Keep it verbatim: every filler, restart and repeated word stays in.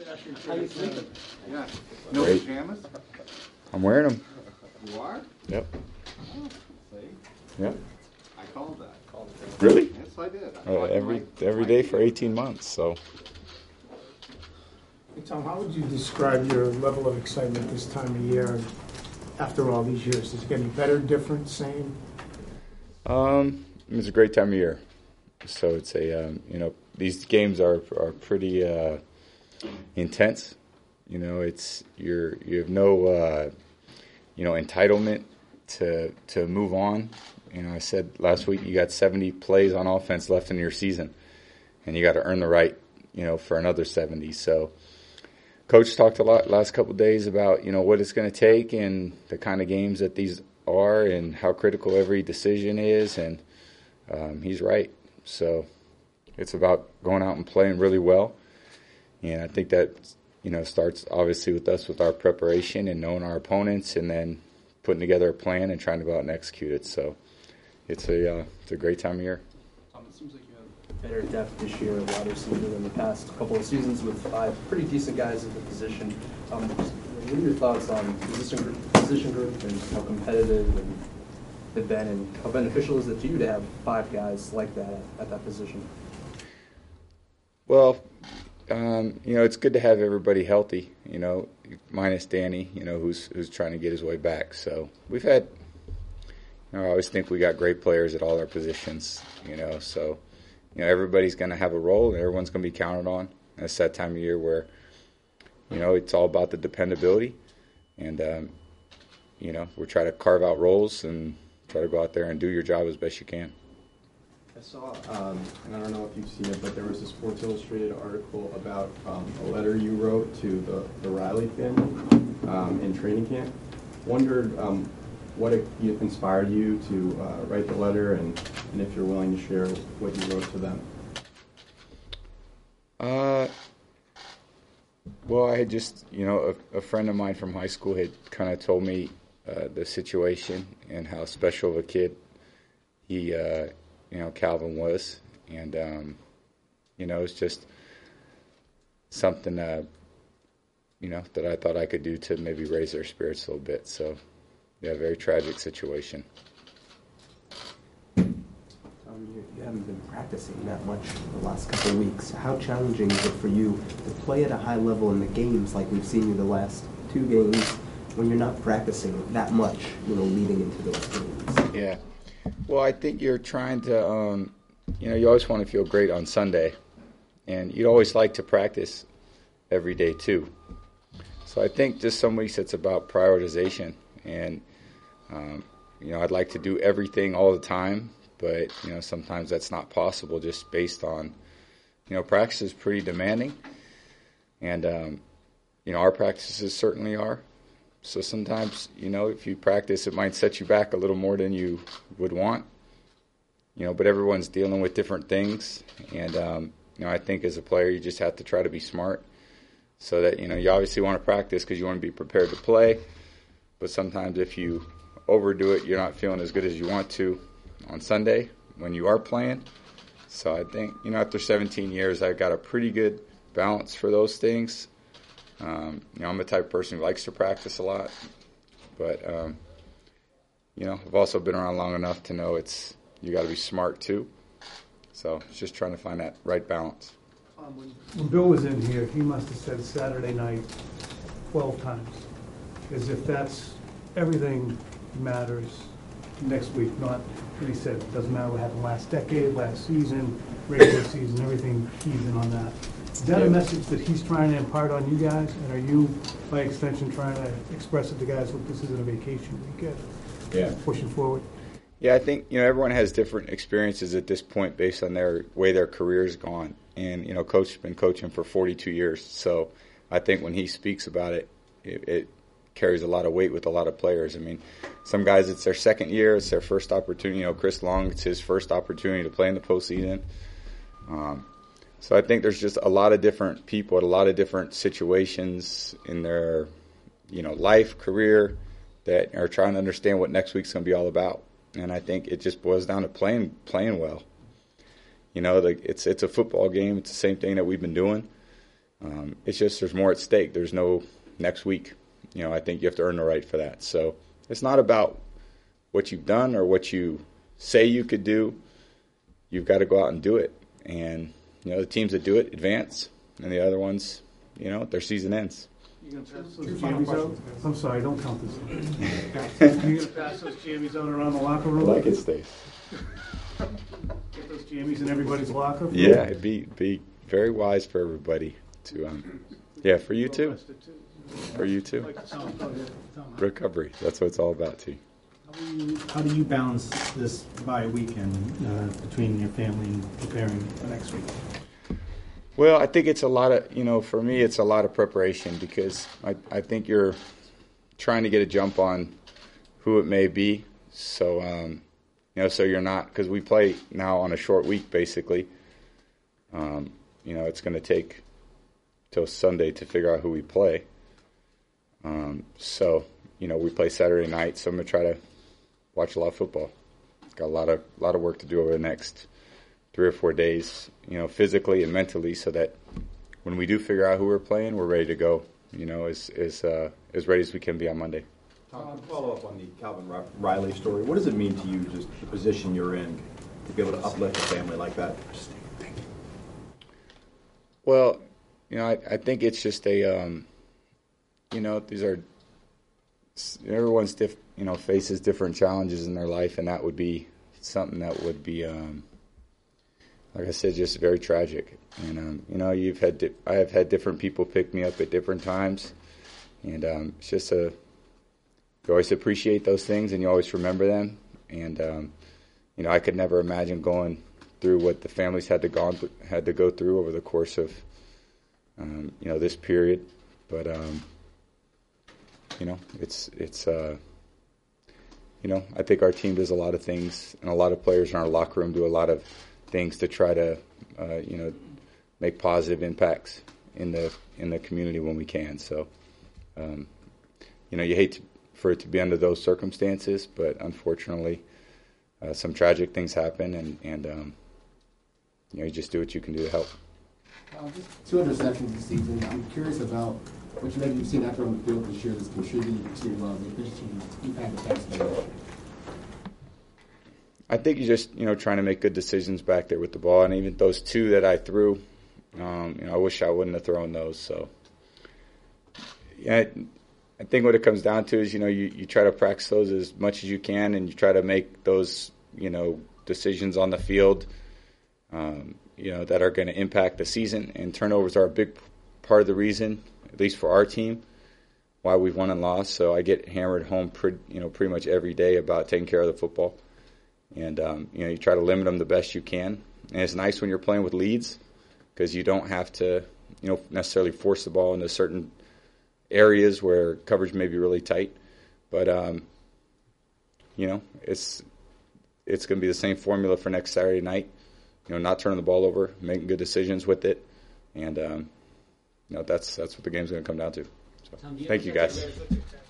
How you sleeping? Yeah. No Great. pajamas? I'm wearing them. You are? Yep. Oh, see? Yep. I called that. Really? Yes, I did. I Uh, thought every you might- every might day be for able eighteen to. months. So Hey, Tom, how would you describe your level of excitement this time of year after all these years? Is it getting better, different, same? um, it's a great time of year. So it's a um, you know these games are are pretty uh, intense. You know, it's you're you have no uh, you know entitlement to to move on. You know, I said last week you got seventy plays on offense left in your season, and you got to earn the right, you know, for another seventy. So, Coach talked a lot last couple of days about you know what it's going to take and the kind of games that these are and how critical every decision is, and um, he's right. So, it's about going out and playing really well, and I think that you know starts obviously with us with our preparation and knowing our opponents, and then putting together a plan and trying to go out and execute it. So. It's a uh, it's a great time of year. Um, it seems like you have better depth this year at wide receiver than the past couple of seasons with five pretty decent guys at the position. Um, what are your thoughts on position group, position group and how competitive and they've been, and how beneficial is it to you to have five guys like that at, at that position? Well, um, you know, it's good to have everybody healthy. You know, minus Danny, you know, who's who's trying to get his way back. So we've had. You know, I always think we got great players at all our positions, you know, so, you know, everybody's going to have a role and everyone's going to be counted on. And it's that time of year where, you know, it's all about the dependability. And, um, you know, we're trying to carve out roles and try to go out there and do your job as best you can. I saw, um, and I don't know if you've seen it, but there was a Sports Illustrated article about um, a letter you wrote to the, the Riley family um, in training camp. Wondered um, what it, inspired you to uh, write the letter, and, and if you're willing to share what you wrote to them. Uh, well, I had just, you know, a, a friend of mine from high school had kind of told me uh, the situation and how special of a kid he, uh, you know, Calvin was. And, um, you know, it's just something, uh, you know, that I thought I could do to maybe raise their spirits a little bit. So, yeah, very tragic situation. Um, you, you haven't been practicing that much the last couple of weeks. How challenging is it for you to play at a high level in the games like we've seen you the last two games when you're not practicing that much, you know, leading into those games? Yeah. Well, I think you're trying to, um, you know, you always want to feel great on Sunday. And you'd always like to practice every day, too. So I think just some weeks it's about prioritization. And Um, you know, I'd like to do everything all the time, but, you know, sometimes that's not possible just based on, you know, practice is pretty demanding. And, um, you know, our practices certainly are. So sometimes, you know, if you practice, it might set you back a little more than you would want. You know, but everyone's dealing with different things. And, um, you know, I think as a player, you just have to try to be smart so that, you know, you obviously want to practice because you want to be prepared to play. But sometimes if you overdo it, you're not feeling as good as you want to on Sunday when you are playing. So I think, you know, after seventeen years, I got a pretty good balance for those things. Um, you know, I'm the type of person who likes to practice a lot. But, um, you know, I've also been around long enough to know it's you got to be smart too. So it's just trying to find that right balance. Um, when, when Bill was in here, he must have said Saturday night twelve times. As if that's everything matters next week, not, and he said, it doesn't matter what happened last decade, last season, regular season, everything keys in on that. Is that Yeah. a message that he's trying to impart on you guys? And are you, by extension, trying to express it to guys, look, this isn't a vacation weekend? Yeah. Pushing forward? Yeah, I think, you know, everyone has different experiences at this point based on their way their career's gone. And, you know, Coach has been coaching for forty-two years. So I think when he speaks about it, it, it carries a lot of weight with a lot of players. I mean, some guys, it's their second year, it's their first opportunity. You know, Chris Long, it's his first opportunity to play in the postseason. Um, so I think there's just a lot of different people at a lot of different situations in their, you know, life, career, that are trying to understand what next week's going to be all about. And I think it just boils down to playing playing well. You know, like it's it's a football game. It's the same thing that we've been doing. Um, it's just there's more at stake. There's no next week. You know, I think you have to earn the right for that. So it's not about what you've done or what you say you could do. You've got to go out and do it. And, you know, the teams that do it advance, and the other ones, you know, their season ends. You gonna pass those jammies out? I'm sorry, don't count this. You gonna pass those jammies out around the locker room? Like it, Steve. Get those jammies in everybody's locker? Yeah, it'd be be very wise for everybody to, um, yeah, for you too. For you too. Recovery. That's what it's all about, too. How do you, how do you balance this bye weekend uh, between your family and preparing for next week? Well, I think it's a lot of, you know, for me, it's a lot of preparation because I, I think you're trying to get a jump on who it may be. So, um, you know, so you're not, because we play now on a short week, basically. Um, you know, it's going to take till Sunday to figure out who we play. Um, so, you know, we play Saturday night, so I'm going to try to watch a lot of football. Got a lot of, lot of work to do over the next three or four days, you know, physically and mentally, so that when we do figure out who we're playing, we're ready to go, you know, as as uh, as ready as we can be on Monday. Tom, to follow up on the Calvin Riley story, what does it mean to you, just the position you're in, to be able to uplift a family like that? Well, you know, I, I think it's just a, um, you know, these are, everyone's, diff, you know, faces different challenges in their life, and that would be something that would be, um, like I said, just very tragic. And, um, you know, you've had, di- I have had different people pick me up at different times. And um, it's just a, you always appreciate those things and you always remember them. And, um, you know, I could never imagine going through what the families had to gone th- had to go through over the course of, um, you know, this period. But, um, you know, it's, it's, uh, you know, I think our team does a lot of things, and a lot of players in our locker room do a lot of things to try to, uh, you know, make positive impacts in the in the community when we can. So, um, you know, you hate to, for it to be under those circumstances, but unfortunately, uh, some tragic things happen, and and um, you know, you just do what you can do to help. Uh, just two interceptions this season. I'm curious about what you maybe you've seen after on the field this year that's contributing to uh, the efficiency you've had the past year. I think you just, you know, trying to make good decisions back there with the ball, and even those two that I threw, um, you know, I wish I wouldn't have thrown those. So, yeah, I think what it comes down to is, you know, you, you try to practice those as much as you can, and you try to make those, you know, decisions on the field, um, you know, that are going to impact the season. And turnovers are a big part of the reason, at least for our team, why we've won and lost. So I get hammered home, pretty, you know, pretty much every day about taking care of the football. And, um, you know, you try to limit them the best you can. And it's nice when you're playing with leads because you don't have to, you know, necessarily force the ball into certain areas where coverage may be really tight. But, um, you know, it's it's going to be the same formula for next Saturday night. You know, not turning the ball over, making good decisions with it. And, um, you know, that's, that's what the game's going to come down to. So, thank you, guys.